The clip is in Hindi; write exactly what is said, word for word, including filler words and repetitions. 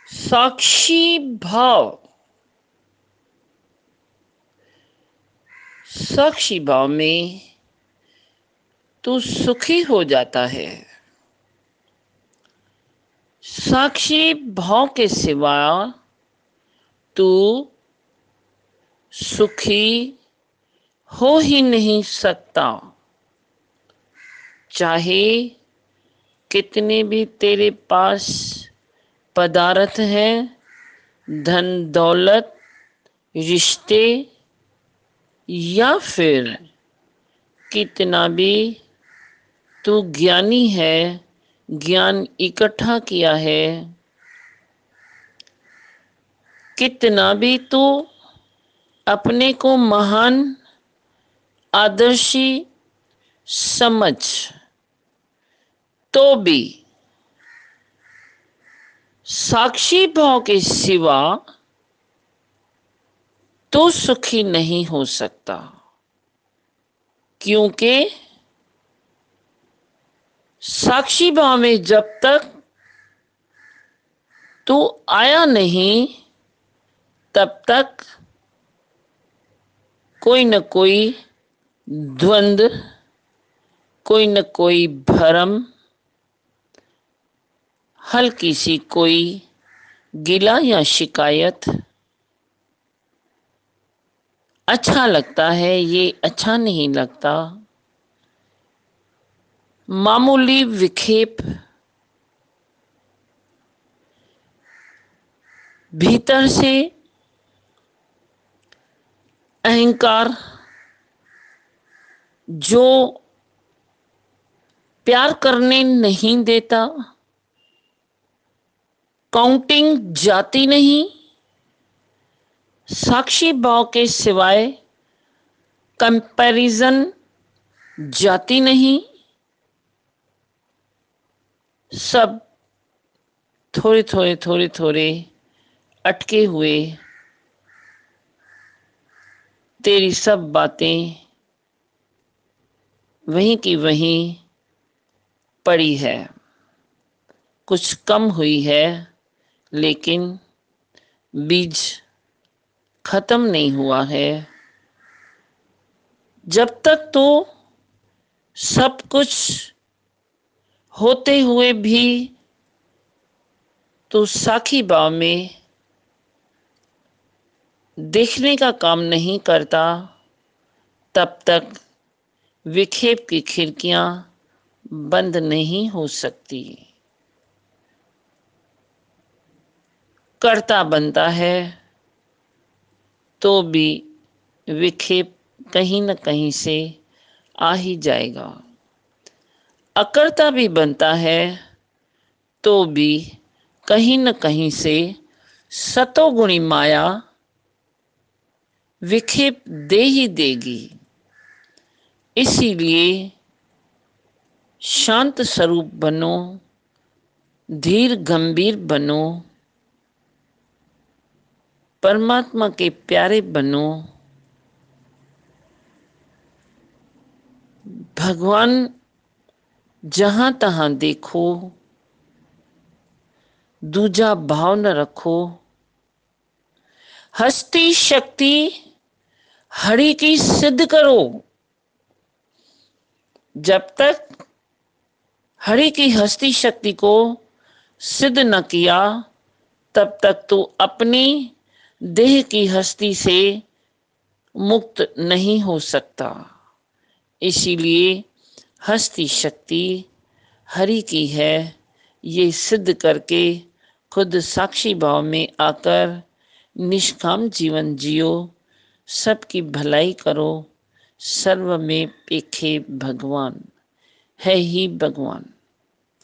साक्षी भाव। साक्षी भाव में तू सुखी हो जाता है। साक्षी भाव के सिवा तू सुखी हो ही नहीं सकता। चाहे कितने भी तेरे पास पदार्थ हैं, धन दौलत, रिश्ते, या फिर कितना भी तू ज्ञानी है, ज्ञान इकट्ठा किया है, कितना भी तू अपने को महान आदर्शी समझ, तो भी साक्षी भाव के सिवा तो सुखी नहीं हो सकता। क्योंकि साक्षी भाव में जब तक तू आया नहीं, तब तक कोई न कोई द्वंद्व, कोई न कोई भ्रम, हल्की सी कोई गिला या शिकायत, अच्छा लगता है, ये अच्छा नहीं लगता, मामूली विक्षेप, भीतर से अहंकार जो प्यार करने नहीं देता, काउंटिंग जाती नहीं, साक्षी भाव के सिवाय कंपैरिजन जाती नहीं, सब थोड़े थोड़े थोड़े थोड़े अटके हुए तेरी सब बातें वहीं की वहीं पड़ी है। कुछ कम हुई है, लेकिन बीज खत्म नहीं हुआ है। जब तक तो सब कुछ होते हुए भी तो साक्षी भाव में देखने का काम नहीं करता, तब तक विक्षेप की खिड़कियां बंद नहीं हो सकती। करता बनता है तो भी विक्षेप कहीं न कहीं से आ ही जाएगा। अकर्ता भी बनता है तो भी कहीं न कहीं से सतोगुणी माया विक्षेप दे ही देगी। इसीलिए शांत स्वरूप बनो, धीर गंभीर बनो, परमात्मा के प्यारे बनो। भगवान जहां तहां देखो, दूजा भाव न रखो। हस्ती शक्ति हरि की सिद्ध करो। जब तक हरि की हस्ती शक्ति को सिद्ध न किया, तब तक तो अपनी देह की हस्ती से मुक्त नहीं हो सकता। इसीलिए हस्ती शक्ति हरि की है, ये सिद्ध करके खुद साक्षी भाव में आकर निष्काम जीवन जियो, सबकी भलाई करो। सर्व में पेखे भगवान है ही भगवान।